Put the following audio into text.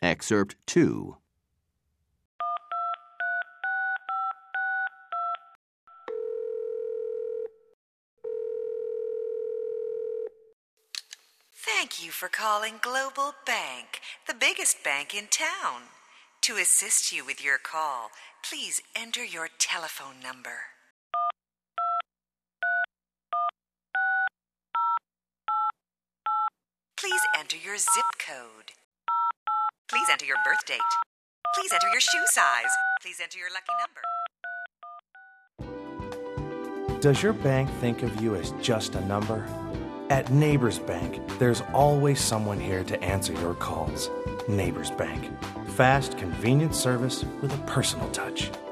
Excerpt 2. Thank you for calling Global Bank, the biggest bank in town. To assist you with your call, please enter your telephone number. Please enter your zip code. Please enter your birth date. Please enter your shoe size. Please enter your lucky number. Does your bank think of you as just a number? At Neighbors Bank, there's always someone here to answer your calls. Neighbors Bank. Fast, convenient service with a personal touch.